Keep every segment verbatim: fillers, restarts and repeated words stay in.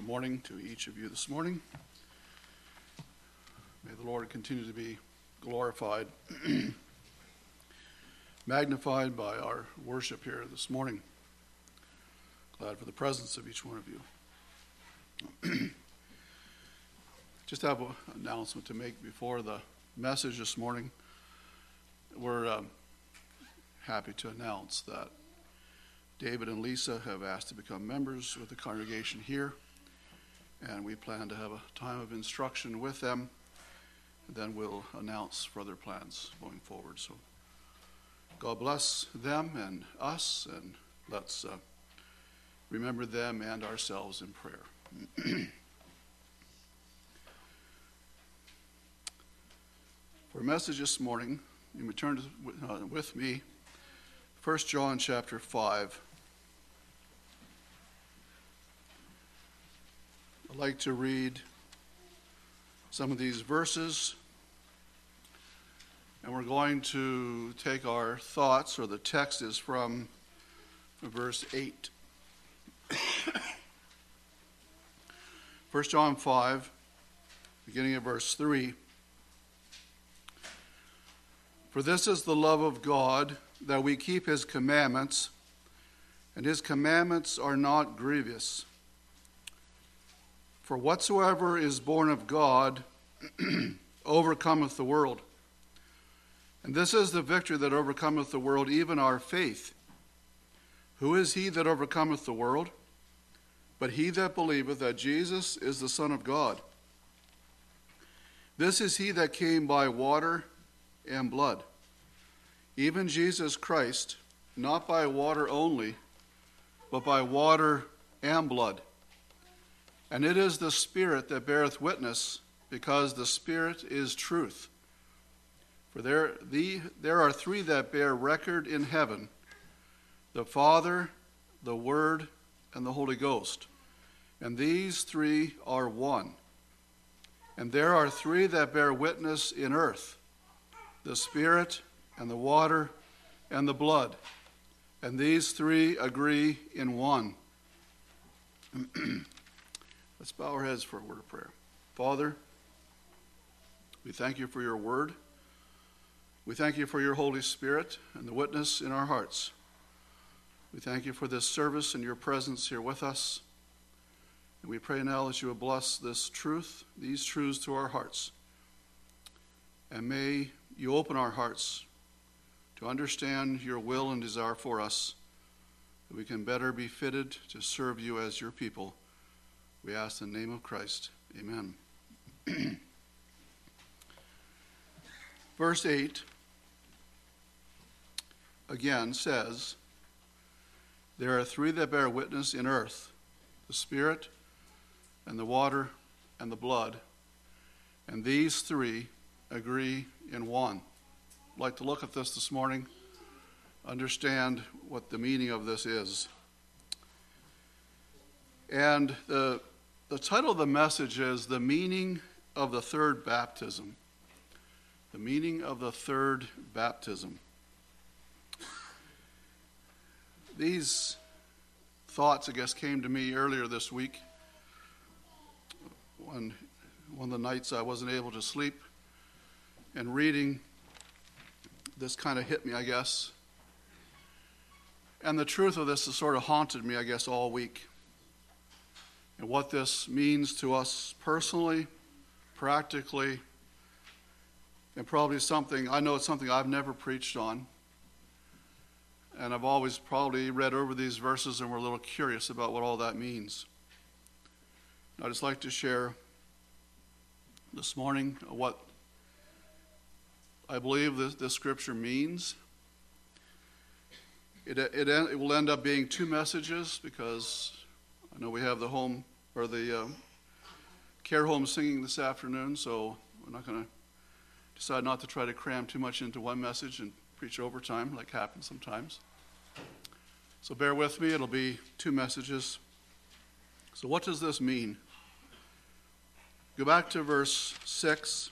morning to each of you this morning. May the Lord continue to be glorified, magnified by our worship here this morning. Glad for the presence of each one of you. Just have an announcement to make before the message this morning. We're uh, happy to announce that David and Lisa have asked to become members with the congregation here, and we plan to have a time of instruction with them, and then we'll announce further plans going forward. So God bless them and us, and let's uh, remember them and ourselves in prayer. For a message this morning, you may turn to, uh, with me, First John chapter five. I'd like to read some of these verses, and we're going to take our thoughts, or the text is from verse eight. First John five, beginning at verse three. For this is the love of God, that we keep his commandments, and his commandments are not grievous. For whatsoever is born of God overcometh the world. And this is the victory that overcometh the world, even our faith. Who is he that overcometh the world? But he that believeth that Jesus is the Son of God. This is he that came by water and blood, even Jesus Christ, not by water only, but by water and blood. And it is the Spirit that beareth witness, because the Spirit is truth. For there, the, there are three that bear record in heaven, the Father, the Word, and the Holy Ghost. And these three are one. And there are three that bear witness in earth, the Spirit, and the water, and the blood. And these three agree in one. Let's bow our heads for a word of prayer. Father, we thank you for your word. We thank you for your Holy Spirit and the witness in our hearts. We thank you for this service and your presence here with us. And we pray now that you will bless this truth, these truths to our hearts. And may you open our hearts to understand your will and desire for us, that we can better be fitted to serve you as your people. We ask in the name of Christ. Amen. Verse eight again says, there are three that bear witness in earth, the Spirit, and the water, and the blood, and these three agree in one. I'd like to look at this this morning, understand what the meaning of this is. And the, the title of the message is The Meaning of the Third Baptism. The meaning of the third baptism. These thoughts, I guess, came to me earlier this week when one of the nights I wasn't able to sleep, and reading this kind of hit me, I guess. And the truth of this has sort of haunted me, I guess, all week. And what this means to us personally, practically, and probably something, I know it's something I've never preached on. And I've always probably read over these verses and were a little curious about what all that means. I'd just like to share this morning what I believe this, this scripture means. It, it, it will end up being two messages, because I know we have the home, or the uh, care home singing this afternoon, so we're not going to decide not to try to cram too much into one message and preach overtime, like happens sometimes. So bear with me, it'll be two messages. So what does this mean? Go back to verse six.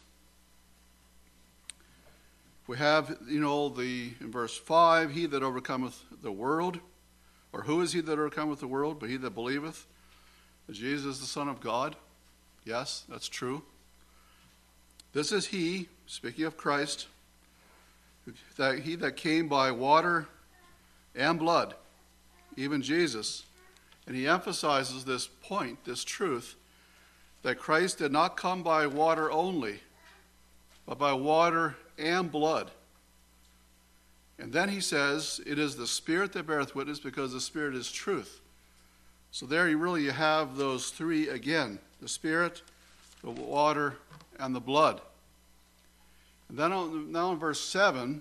We have, you know, the in verse five, he that overcometh the world, or who is he that overcometh the world, but he that believeth Jesus is the Son of God. Yes, that's true. This is he, speaking of Christ, that he that came by water and blood, even Jesus. And he emphasizes this point, this truth, that Christ did not come by water only, but by water and blood. And then he says, it is the Spirit that beareth witness, because the Spirit is truth. So there you really have those three again, the Spirit, the water, and the blood. And then on, now in verse seven,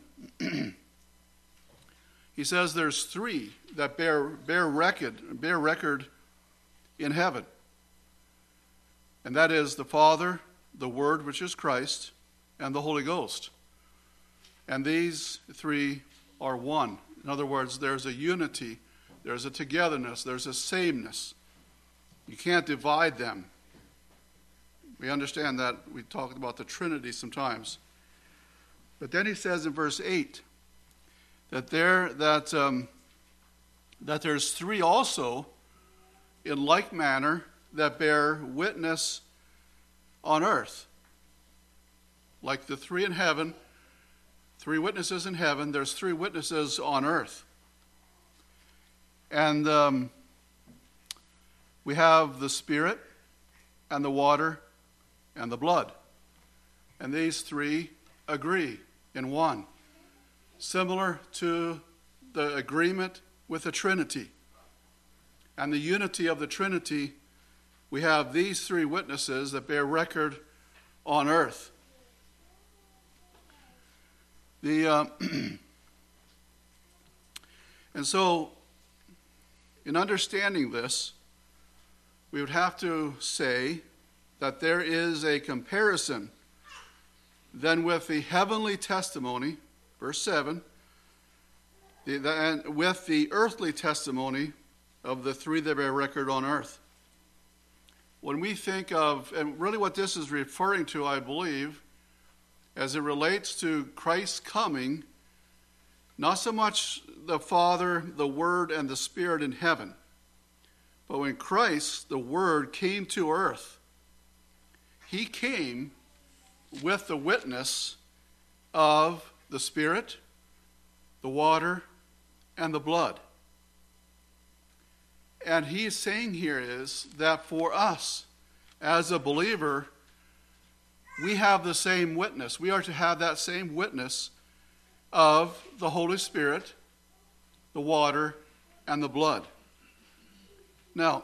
he says there's three that bear, bear, record, bear record in heaven. And that is the Father, the Word, which is Christ, and the Holy Ghost. And these three are one. In other words, there's a unity, there's a togetherness, there's a sameness. You can't divide them. We understand that. We talked about the Trinity sometimes. But then he says in verse eight that there that um, that there's three also in like manner that bear witness on earth. Like the three in heaven, three witnesses in heaven, there's three witnesses on earth. And um, we have the Spirit and the water and the blood. And these three agree in one. Similar to the agreement with the Trinity. And the unity of the Trinity, we have these three witnesses that bear record on earth. The uh, and so, in understanding this, we would have to say that there is a comparison then with the heavenly testimony, verse seven, the, the, and with the earthly testimony of the three that bear record on earth. When we think of, and really what this is referring to, I believe, as it relates to Christ's coming, not so much the Father, the Word, and the Spirit in heaven, but when Christ, the Word, came to earth, he came with the witness of the Spirit, the water, and the blood. And he is saying here is that for us, as a believer, we have the same witness. We are to have that same witness of the Holy Spirit, the water, and the blood. Now,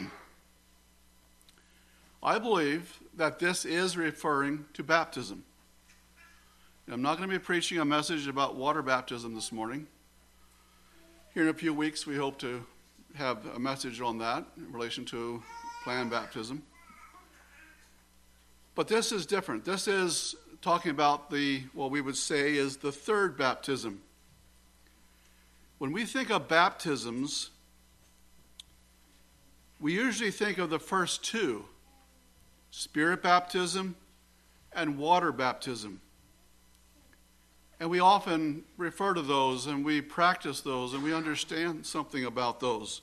I believe that this is referring to baptism. I'm not going to be preaching a message about water baptism this morning. Here in a few weeks, we hope to have a message on that in relation to planned baptism. But this is different. This is talking about the, what we would say is the third baptism. When we think of baptisms, we usually think of the first two, Spirit baptism and water baptism. And we often refer to those and we practice those and we understand something about those.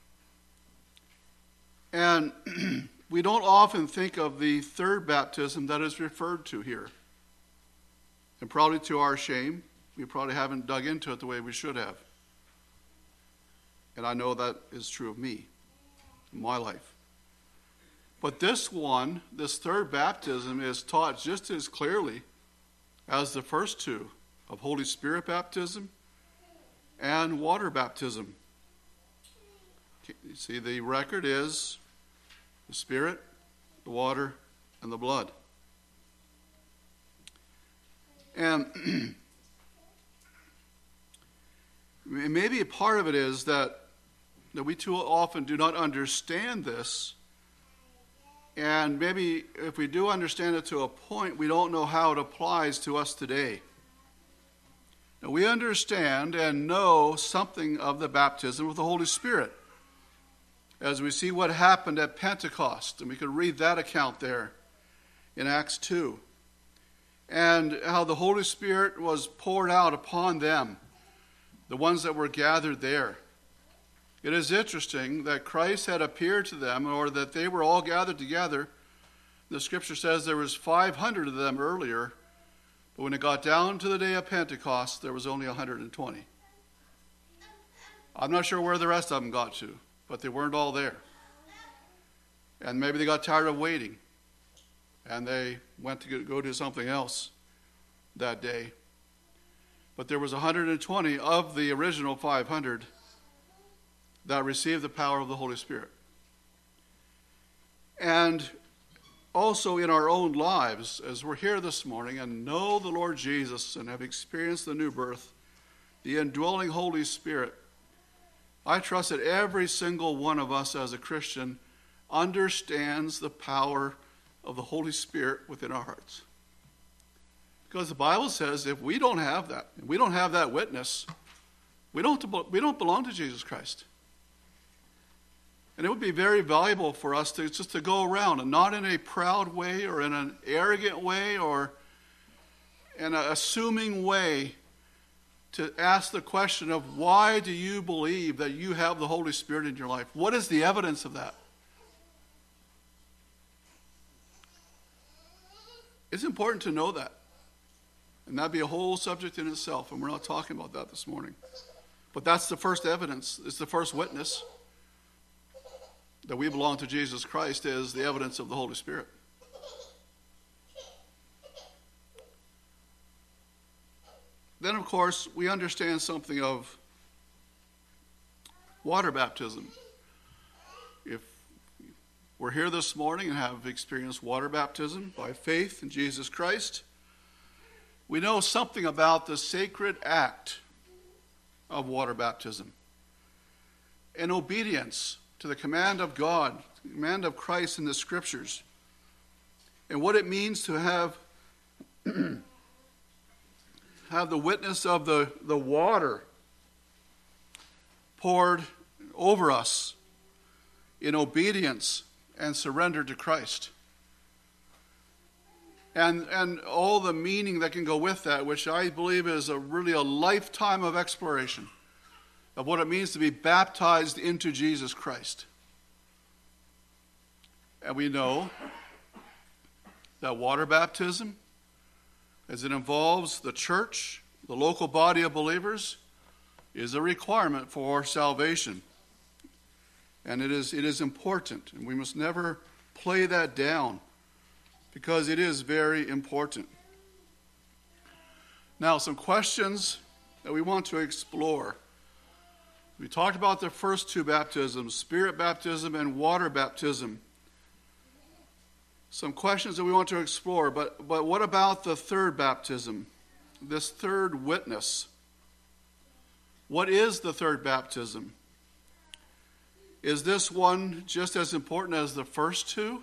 And we don't often think of the third baptism that is referred to here. And probably to our shame, we probably haven't dug into it the way we should have. And I know that is true of me, in my life. But this one, this third baptism, is taught just as clearly as the first two of Holy Spirit baptism and water baptism. You see, the record is the Spirit, the water, and the blood. And maybe a part of it is that, that we too often do not understand this. And maybe if we do understand it to a point, we don't know how it applies to us today. Now, we understand and know something of the baptism of the Holy Spirit, as we see what happened at Pentecost. And we could read that account there in Acts two. And how the Holy Spirit was poured out upon them, the ones that were gathered there. It is interesting that Christ had appeared to them, or that they were all gathered together. The scripture says there was five hundred of them earlier, but when it got down to the day of Pentecost, there was only one hundred twenty. I'm not sure where the rest of them got to, but they weren't all there. And maybe they got tired of waiting, and they went to go do something else that day. But there was one hundred twenty of the original five hundred that received the power of the Holy Spirit. And also in our own lives, as we're here this morning and know the Lord Jesus and have experienced the new birth, the indwelling Holy Spirit, I trust that every single one of us as a Christian understands the power of the Holy Spirit within our hearts. Because the Bible says if we don't have that, if we don't have that witness, we don't, we don't belong to Jesus Christ. And it would be very valuable for us to just to go around, and not in a proud way or in an arrogant way or in an assuming way, to ask the question of why do you believe that you have the Holy Spirit in your life? What is the evidence of that? It's important to know that. And that'd be a whole subject in itself, and we're not talking about that this morning. But that's the first evidence, it's the first witness that we belong to Jesus Christ, is the evidence of the Holy Spirit. Then, of course, we understand something of water baptism. If we're here this morning and have experienced water baptism by faith in Jesus Christ, we know something about the sacred act of water baptism. In obedience to the command of God, the command of Christ in the Scriptures, and what it means to have have the witness of the, the water poured over us in obedience and surrender to Christ. And, and all the meaning that can go with that, which I believe is a really a lifetime of exploration of what it means to be baptized into Jesus Christ. And we know that water baptism, as it involves the church, the local body of believers, is a requirement for salvation. And it is, it is important, and we must never play that down, because it is very important. Now, some questions that we want to explore. We talked about the first two baptisms, spirit baptism and water baptism. Some questions that we want to explore, but, but what about the third baptism, this third witness? What is the third baptism? Is this one just as important as the first two?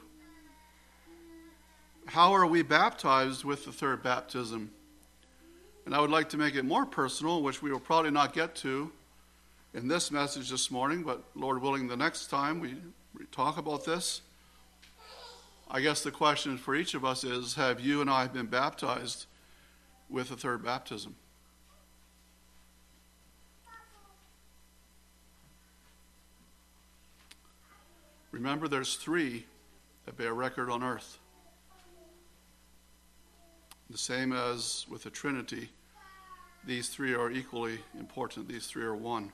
How are we baptized with the third baptism? And I would like to make it more personal, which we will probably not get to in this message this morning, but Lord willing, the next time we talk about this. I guess the question for each of us is, have you and I been baptized with the third baptism? Remember, there's three that bear record on earth. The same as with the Trinity, these three are equally important. These three are one.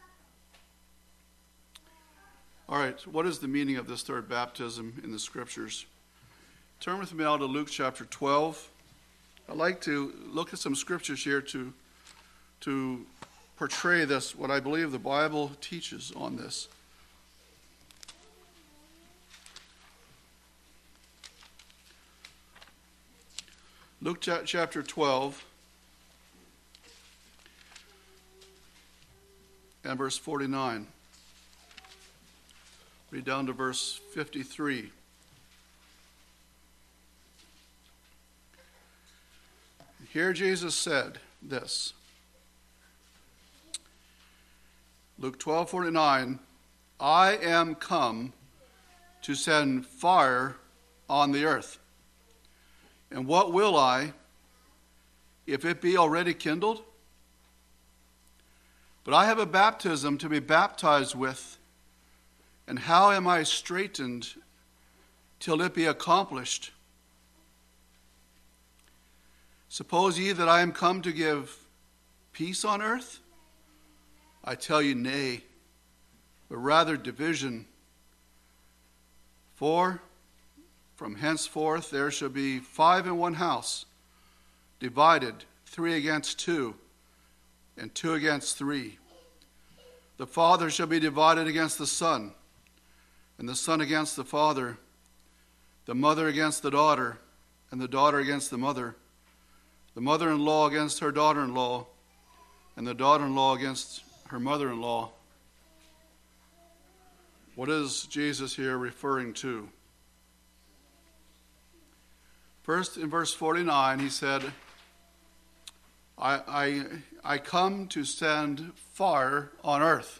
All right, what is the meaning of this third baptism in the Scriptures? Turn with me now to Luke chapter twelve. I'd like to look at some scriptures here to, to portray this, what I believe the Bible teaches on this. Luke chapter twelve and verse forty-nine. Read down to verse fifty-three. Here Jesus said this. Luke twelve forty-nine, I am come to send fire on the earth. And what will I, if it be already kindled? But I have a baptism to be baptized with, and how am I straitened till it be accomplished? Suppose ye that I am come to give peace on earth? I tell you, nay, but rather division. For from henceforth there shall be five in one house, divided, three against two, and two against three. The father shall be divided against the son, and the son against the father, the mother against the daughter, and the daughter against the mother, the mother-in-law against her daughter-in-law, and the daughter-in-law against her mother-in-law. What is Jesus here referring to? First, in verse forty-nine, he said, I, I, I come to send fire on earth.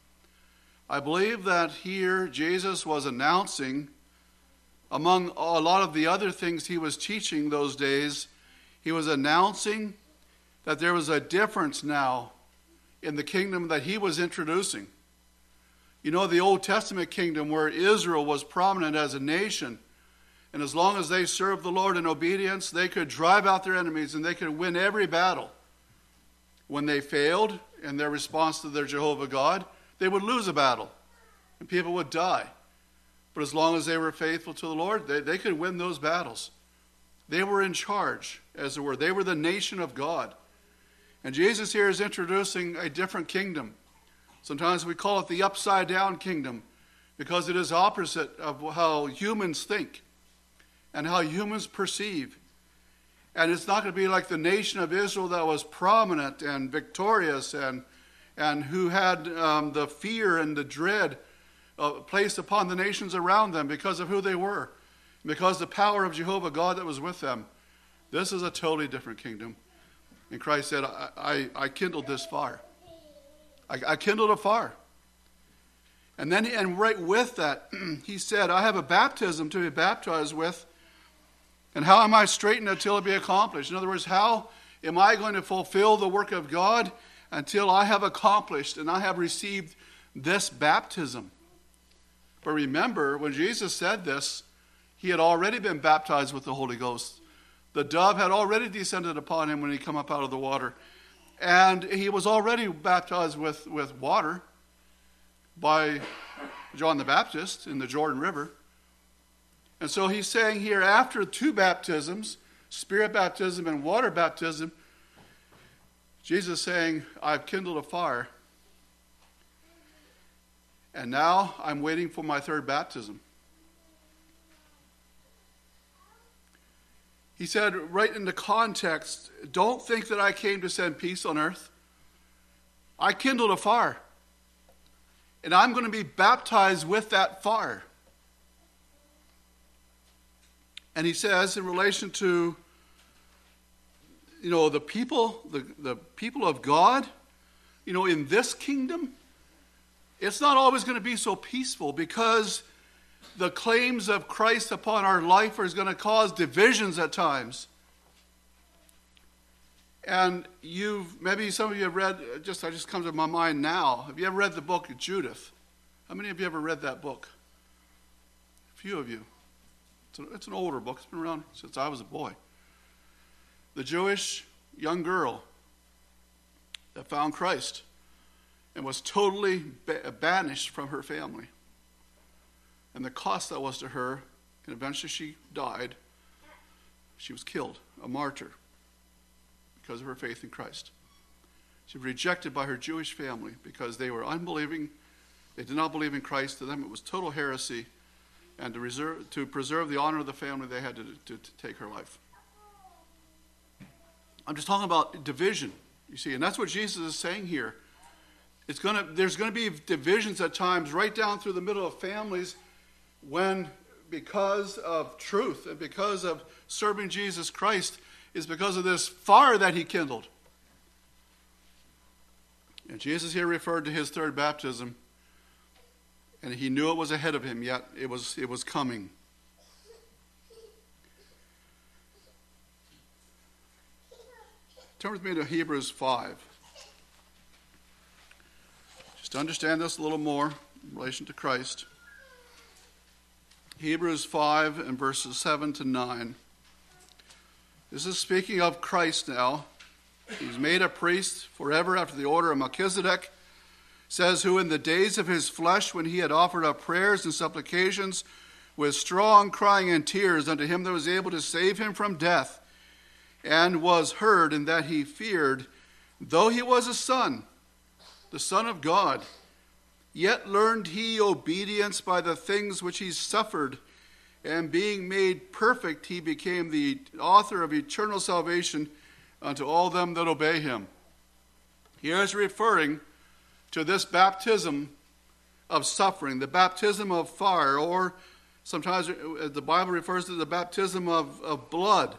I believe that here Jesus was announcing, among a lot of the other things he was teaching those days, he was announcing that there was a difference now in the kingdom that he was introducing. You know, the Old Testament kingdom where Israel was prominent as a nation, and as long as they served the Lord in obedience, they could drive out their enemies and they could win every battle. When they failed in their response to their Jehovah God, they would lose a battle and people would die. But as long as they were faithful to the Lord, they, they could win those battles. They were in charge, as it were. They were the nation of God. And Jesus here is introducing a different kingdom. Sometimes we call it the upside-down kingdom because it is opposite of how humans think and how humans perceive. And it's not going to be like the nation of Israel that was prominent and victorious and, and who had um, the fear and the dread uh, placed upon the nations around them because of who they were, because of the power of Jehovah God that was with them. This is a totally different kingdom. And Christ said, I, I, I kindled this fire. I, I kindled a fire. And then, and right with that, he said, I have a baptism to be baptized with, and how am I straightened until it be accomplished? In other words, how am I going to fulfill the work of God until I have accomplished and I have received this baptism? But remember, when Jesus said this, he had already been baptized with the Holy Ghost. The dove had already descended upon him when he came up out of the water. And he was already baptized with, with water by John the Baptist in the Jordan River. And so he's saying here, after two baptisms, spirit baptism and water baptism, Jesus is saying, I've kindled a fire. And now I'm waiting for my third baptism. He said, right in the context, don't think that I came to send peace on earth. I kindled a fire. And I'm going to be baptized with that fire. And he says, in relation to, you know, the people, the, the people of God, you know, in this kingdom, it's not always going to be so peaceful because the claims of Christ upon our life are going to cause divisions at times. And you've, maybe some of you have read, just I just comes to my mind now, have you ever read the book of Judith? How many of you ever read that book? A few of you. It's an, it's an older book. It's been around since I was a boy. The Jewish young girl that found Christ and was totally ba- banished from her family. And the cost that was to her, and eventually she died. She was killed, a martyr, because of her faith in Christ. She was rejected by her Jewish family because they were unbelieving. They did not believe in Christ. To them it was total heresy. And to, reserve, to preserve the honor of the family, they had to, to, to take her life. I'm just talking about division, you see. And that's what Jesus is saying here. It's gonna, there's going to be divisions at times right down through the middle of families when, because of truth and because of serving Jesus Christ, is because of this fire that he kindled. And Jesus here referred to his third baptism, and he knew it was ahead of him, yet it was, it was coming. Turn with me to Hebrews five. to understand this a little more in relation to Christ, Hebrews five and verses seven to nine. This is speaking of Christ now. He's made a priest forever after the order of Melchizedek. Says, who in the days of his flesh, when he had offered up prayers and supplications with strong crying and tears unto him that was able to save him from death, and was heard in that he feared, though he was a son, the Son of God, yet learned he obedience by the things which he suffered, and being made perfect, he became the author of eternal salvation unto all them that obey him. Here is referring to this baptism of suffering, the baptism of fire, or sometimes the Bible refers to the baptism of, of blood.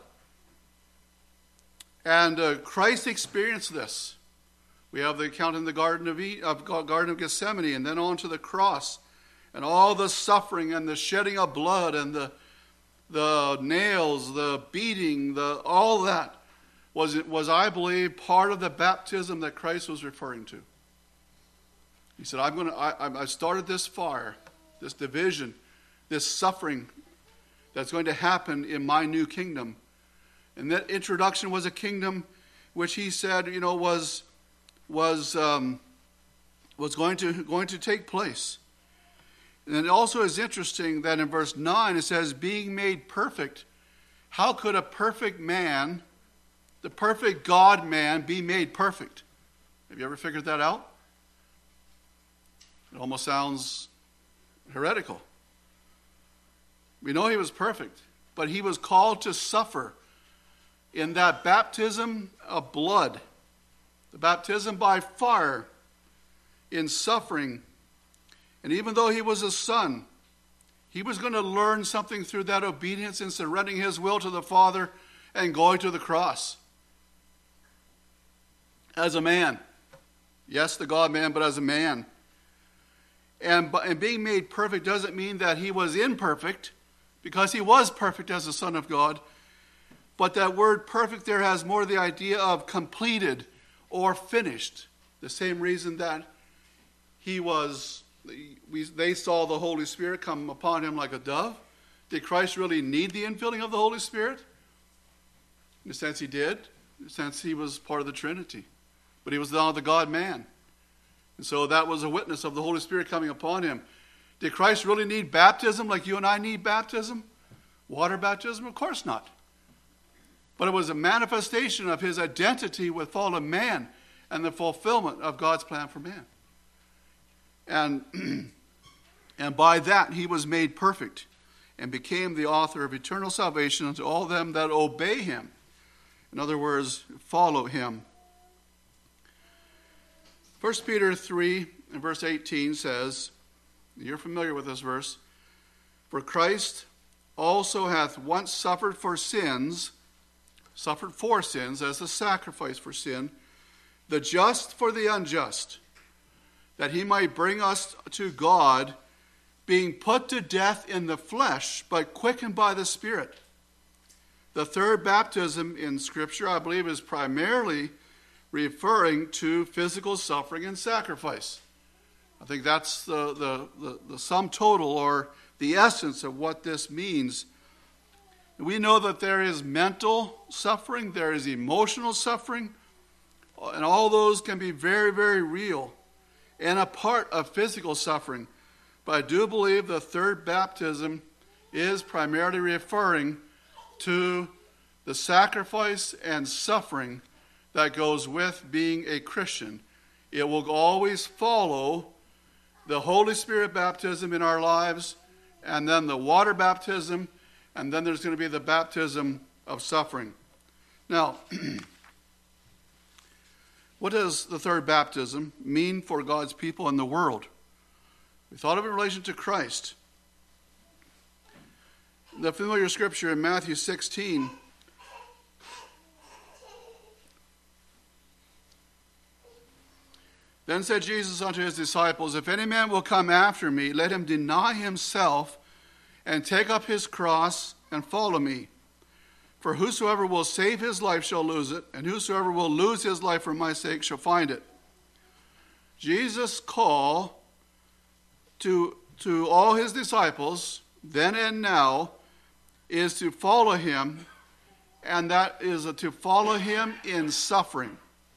And uh, Christ experienced this. We have the account in the Garden of, e- of Garden of Gethsemane, and then on to the cross, and all the suffering and the shedding of blood and the the nails, the beating, the all that was was I believe part of the baptism that Christ was referring to. He said, "I'm going to. I, I started this fire, this division, this suffering that's going to happen in my new kingdom." And that introduction was a kingdom which he said, you know, was was um, was going to going to take place. And it also is interesting that in verse nine it says, "Being made perfect." How could a perfect man, the perfect God-man, be made perfect? Have you ever figured that out? It almost sounds heretical. We know he was perfect, but he was called to suffer in that baptism of blood, the baptism by fire, in suffering. And even though he was a son, he was going to learn something through that obedience in surrendering his will to the Father and going to the cross. As a man. Yes, the God-man, but as a man. And, and being made perfect doesn't mean that he was imperfect, because he was perfect as the Son of God. But that word perfect there has more the idea of completed or finished. The same reason that he was, we, they saw the Holy Spirit come upon him like a dove. Did Christ really need the infilling of the Holy Spirit? In a sense he did. In a sense he was part of the Trinity. But he was now the God-man. And so that was a witness of the Holy Spirit coming upon him. Did Christ really need baptism like you and I need baptism? Water baptism? Of course not. But it was a manifestation of his identity with fallen man and the fulfillment of God's plan for man. And, and by that he was made perfect and became the author of eternal salvation unto all them that obey him. In other words, follow him. First Peter three and verse eighteen says, you're familiar with this verse, "For Christ also hath once suffered for sins," suffered for sins as a sacrifice for sin, "the just for the unjust, that he might bring us to God, being put to death in the flesh, but quickened by the Spirit." The third baptism in Scripture, I believe, is primarily referring to physical suffering and sacrifice. I think that's the, the, the, the sum total or the essence of what this means. We know that there is mental suffering, there is emotional suffering, and all those can be very, very real and a part of physical suffering. But I do believe the third baptism is primarily referring to the sacrifice and suffering that goes with being a Christian. It will always follow the Holy Spirit baptism in our lives, and then the water baptism, and then there's going to be the baptism of suffering. Now, what does the third baptism mean for God's people in the world? We thought of it in relation to Christ. The familiar scripture in Matthew sixteen, "Then said Jesus unto his disciples, If any man will come after me, let him deny himself and take up his cross and follow me. For whosoever will save his life shall lose it, and whosoever will lose his life for my sake shall find it." Jesus' call to, to all his disciples, then and now, is to follow him, and that is to follow him in suffering.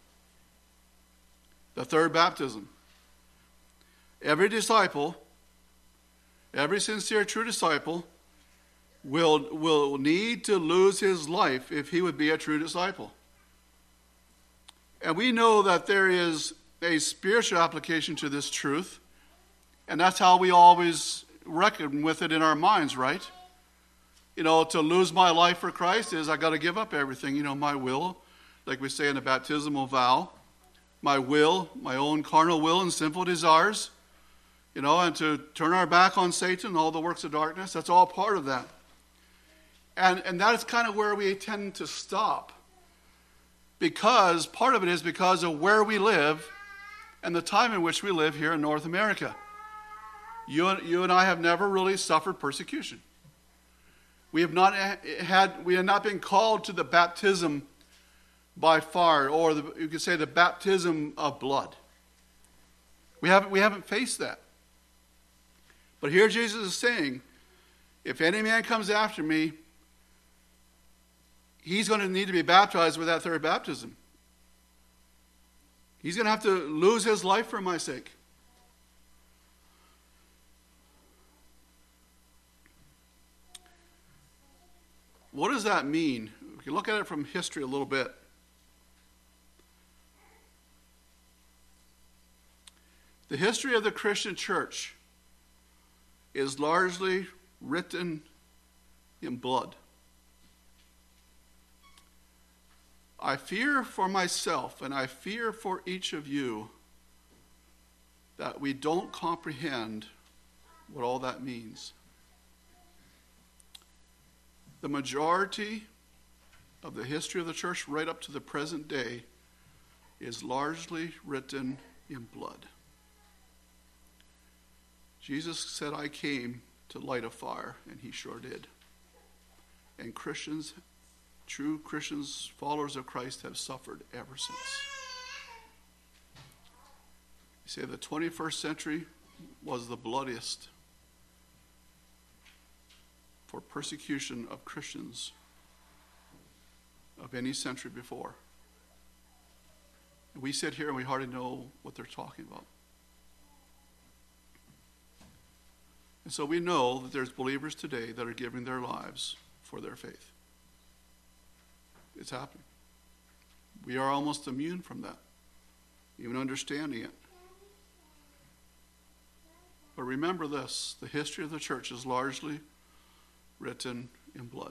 The third baptism. Every disciple, every sincere, true disciple, will, will need to lose his life if he would be a true disciple. And we know that there is a spiritual application to this truth, and that's how we always reckon with it in our minds, right? You know, to lose my life for Christ is I got to give up everything. You know, my will, like we say in the baptismal vow, my will, my own carnal will and sinful desires, you know, and to turn our back on Satan and all the works of darkness. That's all part of that. And, and that is kind of where we tend to stop. Because part of it is because of where we live and the time in which we live here in North America. You and, you and I have never really suffered persecution. We have not had, we have not been called to the baptism by fire, or the, you could say the baptism of blood. We haven't, we haven't faced that. But here Jesus is saying, if any man comes after me, he's going to need to be baptized with that third baptism. He's going to have to lose his life for my sake. What does that mean? We can look at it from history a little bit. The history of the Christian church is largely written in blood. I fear for myself, and I fear for each of you, that we don't comprehend what all that means. The majority of the history of the church right up to the present day is largely written in blood. Jesus said, I came to light a fire, and he sure did. And Christians, true Christians, followers of Christ, have suffered ever since. You say the twenty-first century was the bloodiest for persecution of Christians of any century before. And we sit here and we hardly know what they're talking about. And so we know that there's believers today that are giving their lives for their faith. It's happening. We are almost immune from that, even understanding it. But remember this, the history of the church is largely written in blood.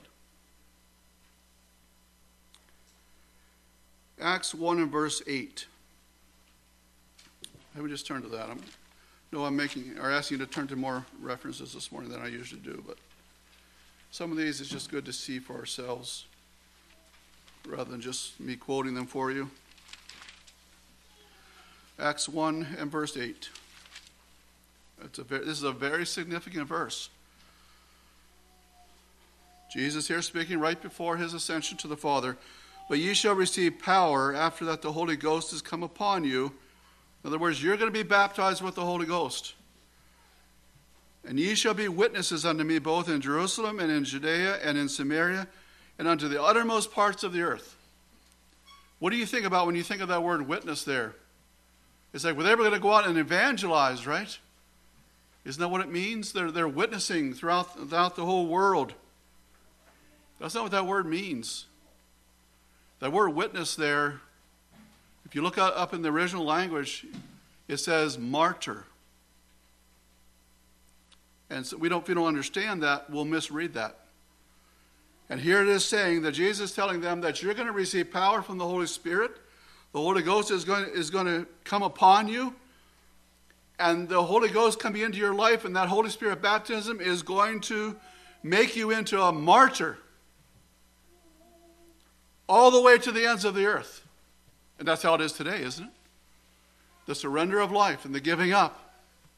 Acts one and verse eight. Let me just turn to that. I'm, no, I'm making or asking you to turn to more references this morning than I usually do, but some of these is just good to see for ourselves rather than just me quoting them for you. Acts one and verse eight. It's a very, this is a very significant verse. Jesus here speaking right before his ascension to the Father. But ye shall receive power after that the Holy Ghost has come upon you. In other words, you're going to be baptized with the Holy Ghost. And ye shall be witnesses unto me both in Jerusalem and in Judea and in Samaria and unto the uttermost parts of the earth. What do you think about when you think of that word witness there? It's like, well, they were going to go out and evangelize, right? Isn't that what it means? They're, they're witnessing throughout, throughout the whole world. That's not what that word means. That word witness there, if you look up in the original language, it says martyr. And so we don't, if we don't understand that, we'll misread that. And here it is saying that Jesus is telling them that you're going to receive power from the Holy Spirit. The Holy Ghost is going, is going to come upon you. And the Holy Ghost coming into your life, and that Holy Spirit baptism is going to make you into a martyr. All the way to the ends of the earth. And that's how it is today, isn't it? The surrender of life and the giving up.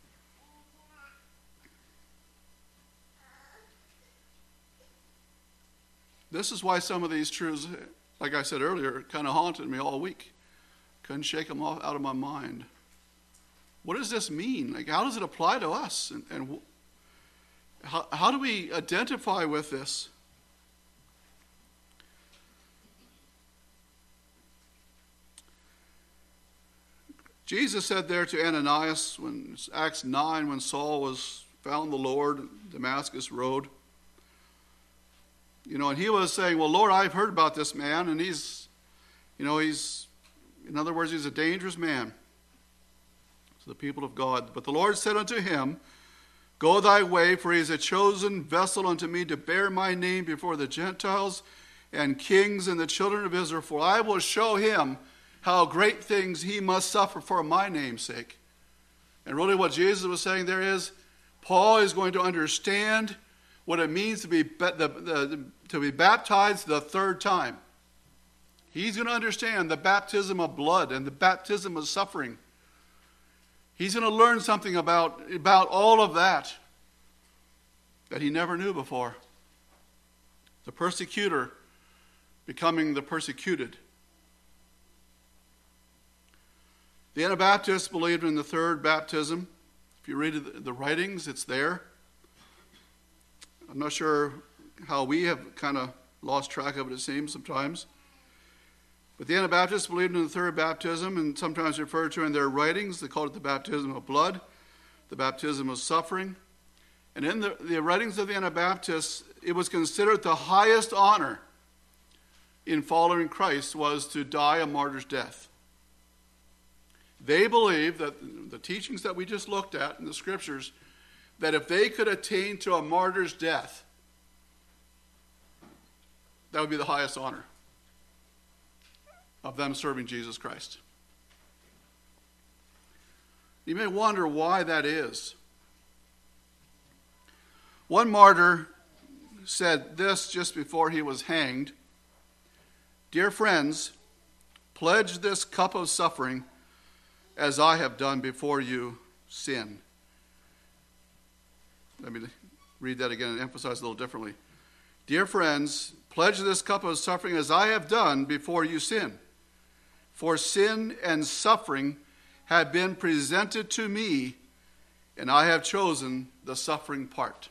This is why some of these truths, like I said earlier, kind of haunted me all week. Couldn't shake them off out of my mind. what does this mean? Like, how does it apply to us? And, and how, how do we identify with this? Jesus said there to Ananias, when Acts nine, when Saul was found the Lord, Damascus Road, you know, and he was saying, well, Lord, I've heard about this man, and he's, you know, he's, in other words, he's a dangerous man to the people of God. But the Lord said unto him, go thy way, for he is a chosen vessel unto me to bear my name before the Gentiles and kings and the children of Israel, for I will show him how great things he must suffer for my name's sake. And really what Jesus was saying there is, Paul is going to understand what it means to be, the, the, to be baptized the third time. He's going to understand the baptism of blood and the baptism of suffering. He's going to learn something about, about all of that that he never knew before. The persecutor becoming the persecuted. The Anabaptists believed in the third baptism. If you read the writings, it's there. I'm not sure how we have kind of lost track of it, it seems, sometimes. But the Anabaptists believed in the third baptism, and sometimes referred to in their writings. They called it the baptism of blood, the baptism of suffering. And in the, the writings of the Anabaptists, it was considered the highest honor in following Christ was to die a martyr's death. They believed that the teachings that we just looked at in the scriptures, that if they could attain to a martyr's death, that would be the highest honor of them serving Jesus Christ. You may wonder why that is. One martyr said this just before he was hanged: dear friends, pledge this cup of suffering as I have done before you sin. Let me read that again and emphasize a little differently. Dear friends, pledge this cup of suffering as I have done before you sin. For sin and suffering have been presented to me, and I have chosen the suffering part.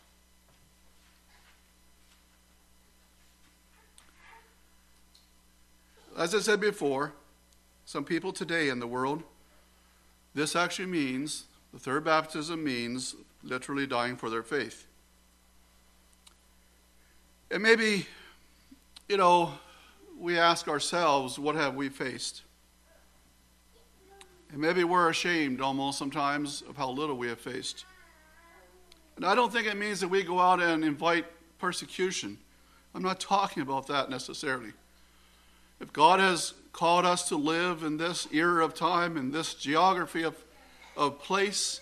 As I said before, some people today in the world, this actually means, the third baptism means literally dying for their faith. And maybe, you know, we ask ourselves, what have we faced? And maybe we're ashamed almost sometimes of how little we have faced. And I don't think it means that we go out and invite persecution. I'm not talking about that necessarily. If God has called us to live in this era of time, in this geography of, of place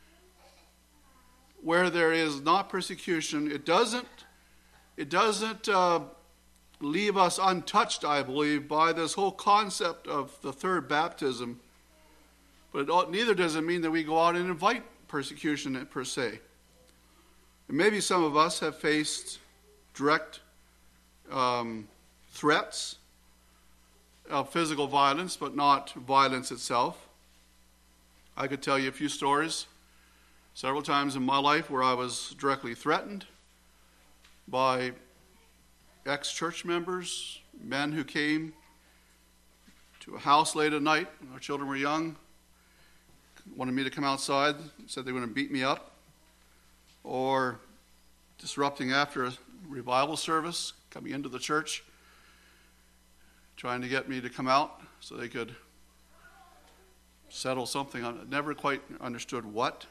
where there is not persecution, it doesn't, it doesn't uh, leave us untouched, I believe, by this whole concept of the third baptism. But it, neither does it mean that we go out and invite persecution per se. And maybe some of us have faced direct um, threats of physical violence, but not violence itself. I could tell you a few stories several times in my life where I was directly threatened by ex-church members, men who came to a house late at night when our children were young, wanted me to come outside, said they were going to beat me up, or disrupting after a revival service, coming into the church, trying to get me to come out so they could settle something. I never quite understood what.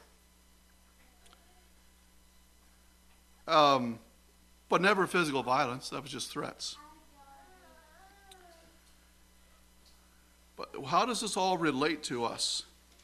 Um, but never physical violence. That was just threats. But how does this all relate to us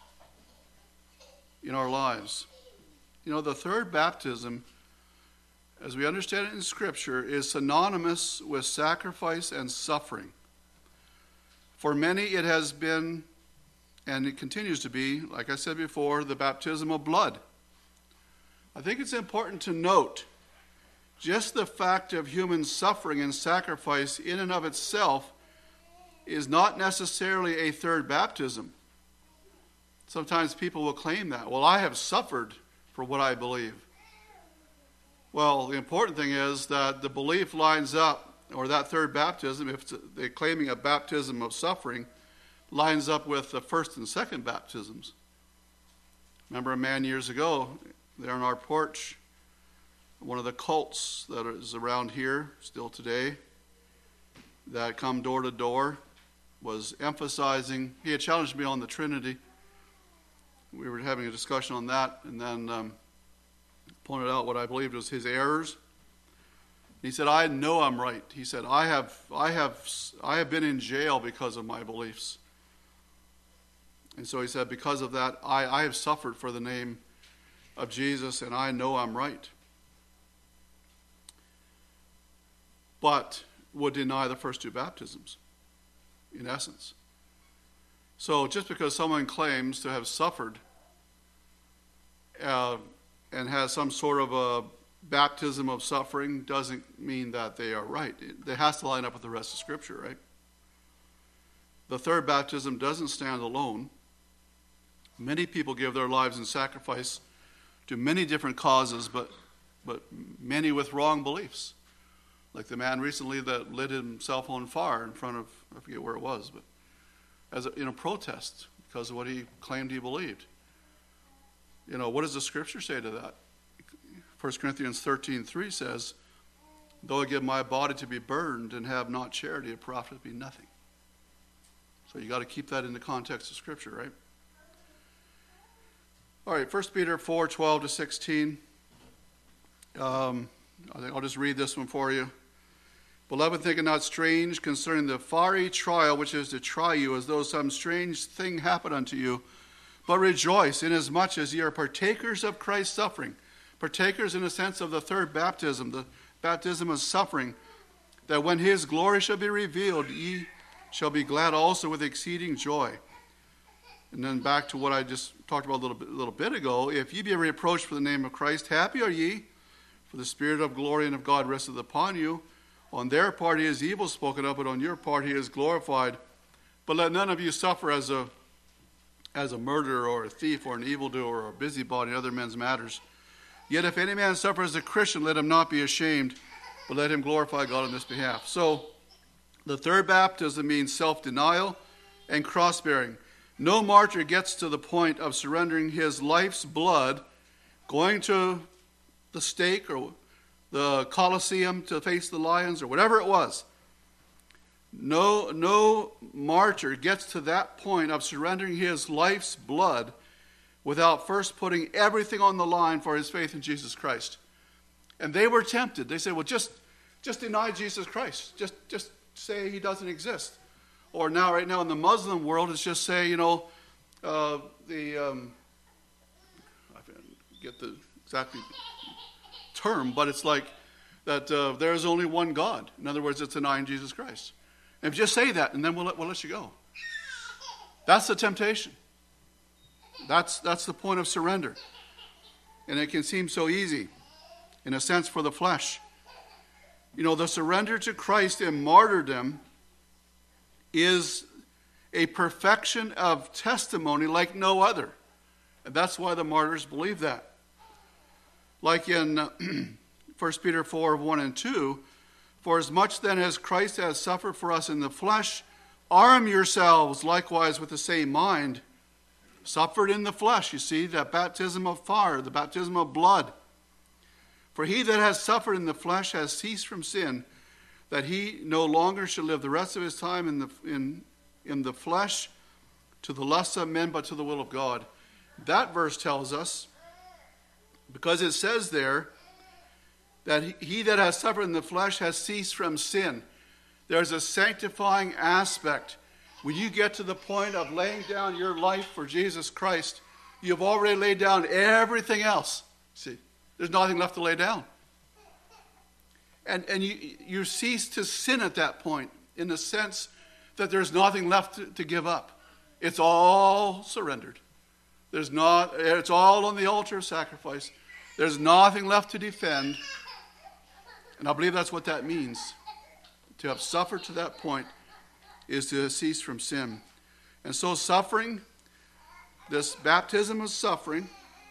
in our lives? You know, the third baptism, as we understand it in Scripture, is synonymous with sacrifice and suffering. For many it has been, and it continues to be, like I said before, the baptism of blood. I think it's important to note just the fact of human suffering and sacrifice in and of itself is not necessarily a third baptism. Sometimes people will claim that. Well, I have suffered for what I believe. Well, the important thing is that the belief lines up, or that third baptism, if they're claiming a baptism of suffering, lines up with the first and second baptisms. Remember a man years ago, there on our porch, one of the cults that is around here still today, that come door to door, was emphasizing, he had challenged me on the Trinity. We were having a discussion on that, and then um, pointed out what I believed was his errors. He said, I know I'm right. He said, I have, I have, I have been in jail because of my beliefs. And so he said, because of that, I, I have suffered for the name of Jesus, and I know I'm right. But would deny the first two baptisms, in essence. So just because someone claims to have suffered uh, and has some sort of a baptism of suffering doesn't mean that they are right. It, it has to line up with the rest of Scripture, right? The third baptism doesn't stand alone. Many people give their lives in sacrifice to many different causes, but but many with wrong beliefs. Like the man recently that lit himself on fire in front of, I forget where it was, but as a, in a protest because of what he claimed he believed. You know, what does the Scripture say to that? First Corinthians thirteen three says, though I give my body to be burned and have not charity, it profiteth me nothing. So you got to keep that in the context of Scripture, right? All right, First Peter four twelve to sixteen. Um, I think I'll just read this one for you. Beloved, think it not strange concerning the fiery trial which is to try you, as though some strange thing happened unto you. But rejoice, inasmuch as ye are partakers of Christ's suffering. Partakers in the sense of the third baptism, the baptism of suffering, that when his glory shall be revealed, ye shall be glad also with exceeding joy. And then back to what I just talked about a little bit, a little bit ago. If ye be reproached for the name of Christ, happy are ye, for the Spirit of glory and of God resteth upon you. On their part he is evil spoken of, but on your part he is glorified. But let none of you suffer as a as a murderer or a thief or an evildoer or a busybody in other men's matters. Yet if any man suffer as a Christian, let him not be ashamed, but let him glorify God on this behalf. So the third baptism means self-denial and cross-bearing. No martyr gets to the point of surrendering his life's blood, going to the stake or the Colosseum to face the lions or whatever it was. No, no martyr gets to that point of surrendering his life's blood without first putting everything on the line for his faith in Jesus Christ. And they were tempted. They said, well, just, just deny Jesus Christ. Just, just say he doesn't exist. Or now, right now in the Muslim world, it's just say, you know, uh, the, um, I forget the exact term, but it's like that uh, there is only one God. In other words, it's denying Jesus Christ. And just say that, and then we'll let, we'll let you go. That's the temptation. That's, that's the point of surrender. And it can seem so easy, in a sense, for the flesh. You know, the surrender to Christ in martyrdom is a perfection of testimony like no other. And that's why the martyrs believe that. Like in uh, First Peter four, one and two, for as much then as Christ has suffered for us in the flesh, arm yourselves likewise with the same mind. Suffered in the flesh, you see, that baptism of fire, the baptism of blood. For he that has suffered in the flesh has ceased from sin, that he no longer should live the rest of his time in the, in, in the flesh to the lusts of men, but to the will of God. That verse tells us, because it says there, that he, he that has suffered in the flesh has ceased from sin. There's a sanctifying aspect. When you get to the point of laying down your life for Jesus Christ, you've already laid down everything else. See, there's nothing left to lay down. And, and you, you cease to sin at that point, in the sense that there's nothing left to, to give up. It's all surrendered. There's not, it's all on the altar of sacrifice. There's nothing left to defend. And I believe that's what that means. To have suffered to that point is to cease from sin. And so suffering, this baptism of suffering,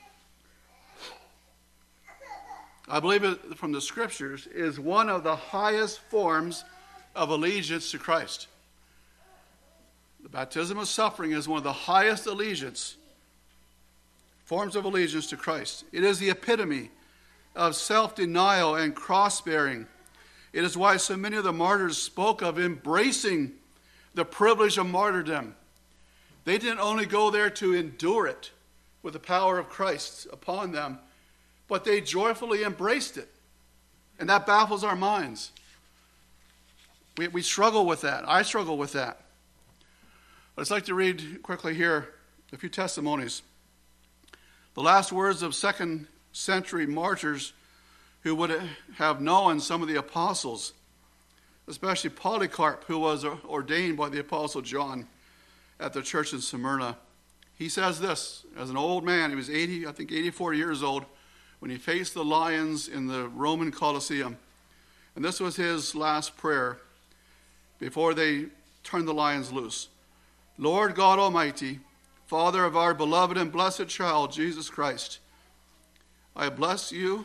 I believe it from the scriptures, is one of the highest forms of allegiance to Christ. The baptism of suffering is one of the highest allegiance, forms of allegiance to Christ. It is the epitome of self-denial and cross-bearing. It is why so many of the martyrs spoke of embracing the privilege of martyrdom. They didn't only go there to endure it with the power of Christ upon them, but they joyfully embraced it. And that baffles our minds. We, we struggle with that. I struggle with that. I'd just like to read quickly here a few testimonies. The last words of second century martyrs who would have known some of the apostles, especially Polycarp, who was ordained by the apostle John at the church in Smyrna. He says this, as an old man, he was eighty, I think eighty-four years old, when he faced the lions in the Roman Colosseum. And this was his last prayer before they turned the lions loose. Lord God Almighty, Father of our beloved and blessed child, Jesus Christ, I bless you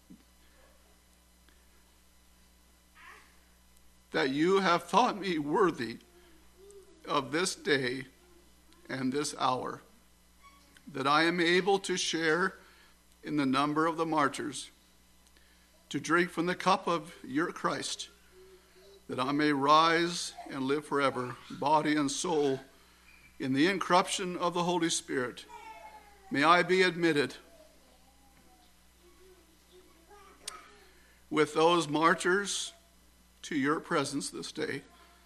that you have thought me worthy of this day and this hour, that I am able to share in the number of the martyrs, to drink from the cup of your Christ, that I may rise and live forever, body and soul, in the incorruption of the Holy Spirit. May I be admitted with those martyrs to your presence this day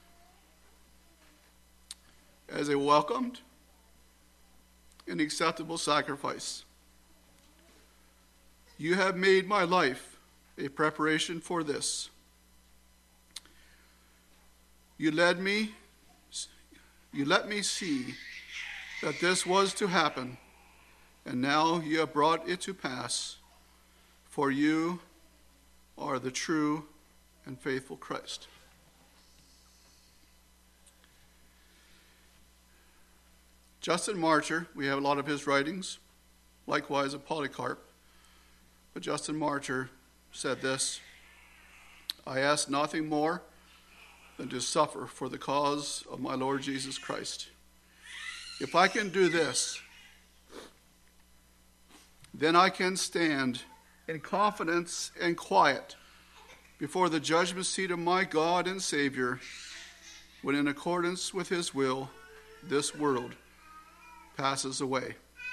as a welcomed and acceptable sacrifice. You have made my life a preparation for this. You led me, you let me see that this was to happen, and now you have brought it to pass, for you are the true and faithful Christ. Justin Martyr, we have a lot of his writings, likewise of Polycarp, but Justin Martyr said this, I ask nothing more than to suffer for the cause of my Lord Jesus Christ. If I can do this, then I can stand in confidence and quiet before the judgment seat of my God and Savior, when in accordance with his will, this world passes away.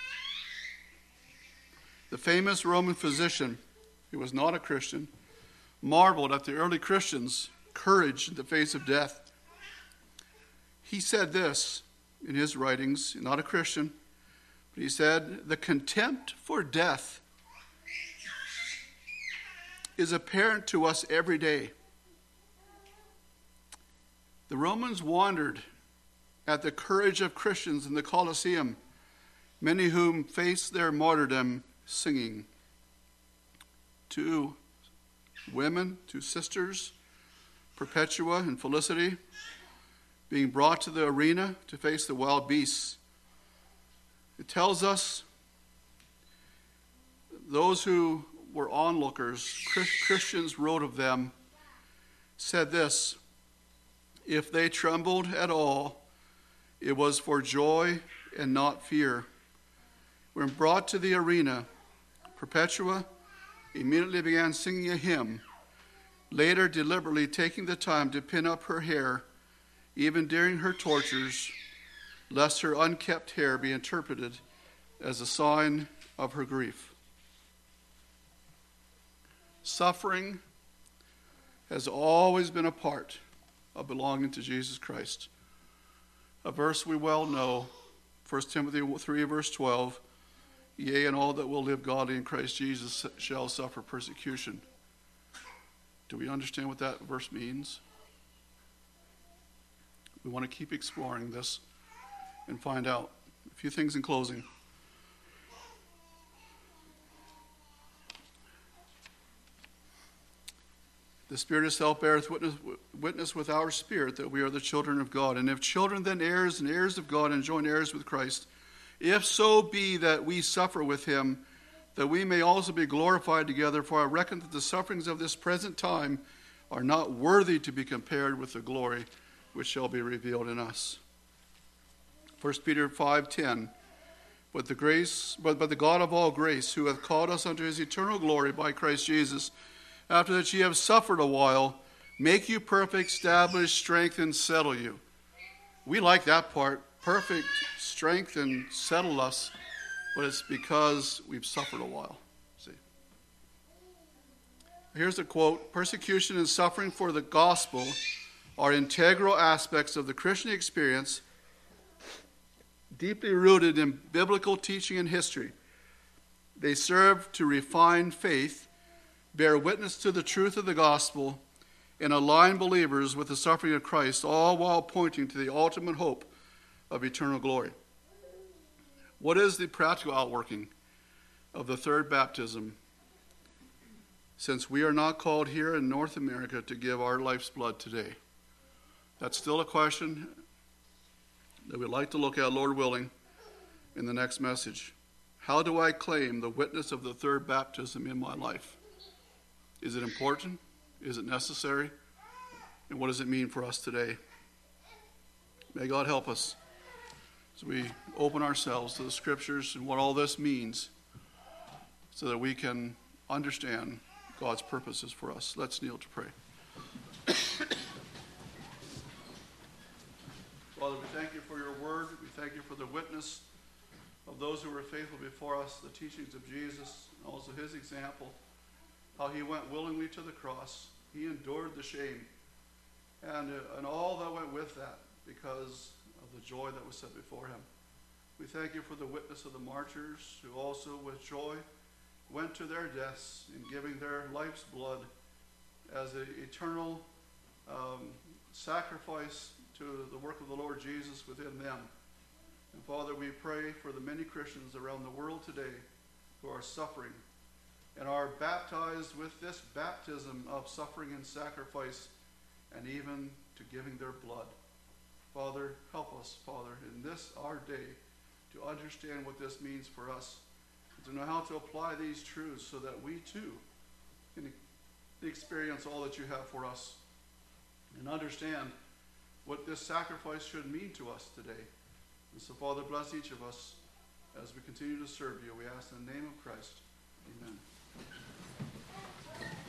The famous Roman physician, who was not a Christian, marveled at the early Christians' courage in the face of death. He said this in his writings, not a Christian, but he said, the contempt for death is apparent to us every day. The Romans wondered at the courage of Christians in the Colosseum, many whom faced their martyrdom singing. Two women, two sisters, Perpetua and Felicity, being brought to the arena to face the wild beasts. It tells us those who were onlookers, Christians wrote of them, said this, if they trembled at all, it was for joy and not fear. When brought to the arena, Perpetua immediately began singing a hymn, later deliberately taking the time to pin up her hair, even during her tortures, lest her unkept hair be interpreted as a sign of her grief. Suffering has always been a part of belonging to Jesus Christ. A verse we well know, First Timothy three, verse twelve, yea, and all that will live godly in Christ Jesus shall suffer persecution. Do we understand what that verse means? We want to keep exploring this and find out. A few things in closing. The Spirit itself beareth witness, witness with our spirit that we are the children of God. And if children, then heirs and heirs of God, and joint heirs with Christ, If so be that we suffer with him, that we may also be glorified together. For I reckon that the sufferings of this present time are not worthy to be compared with the glory which shall be revealed in us. First Peter five ten. But the grace, but, but the God of all grace, who hath called us unto his eternal glory by Christ Jesus, after that ye have suffered a while, make you perfect, establish, strengthen, settle you. We like that part. Perfect, strengthen, settle us. But it's because we've suffered a while. See. Here's a quote. Persecution and suffering for the gospel are integral aspects of the Christian experience, deeply rooted in biblical teaching and history. They serve to refine faith, bear witness to the truth of the gospel, and align believers with the suffering of Christ, all while pointing to the ultimate hope of eternal glory. What is the practical outworking of the third baptism, since we are not called here in North America to give our life's blood today? That's still a question that we'd like to look at, Lord willing, in the next message. How do I claim the witness of the third baptism in my life? Is it important? Is it necessary? And what does it mean for us today? May God help us as we open ourselves to the scriptures and what all this means, so that we can understand God's purposes for us. Let's kneel to pray. Father, we thank you for your word. We thank you for the witness of those who were faithful before us, the teachings of Jesus, and also his example, how he went willingly to the cross. He endured the shame and, uh, and all that went with that because of the joy that was set before him. We thank you for the witness of the martyrs who also with joy went to their deaths in giving their life's blood as an eternal um, sacrifice to the work of the Lord Jesus within them. And Father, we pray for the many Christians around the world today who are suffering and are baptized with this baptism of suffering and sacrifice, and even to giving their blood. Father, help us, Father, in this our day to understand what this means for us, and to know how to apply these truths so that we too can experience all that you have for us and understand what this sacrifice should mean to us today. And so, Father, bless each of us as we continue to serve you. We ask in the name of Christ. Amen.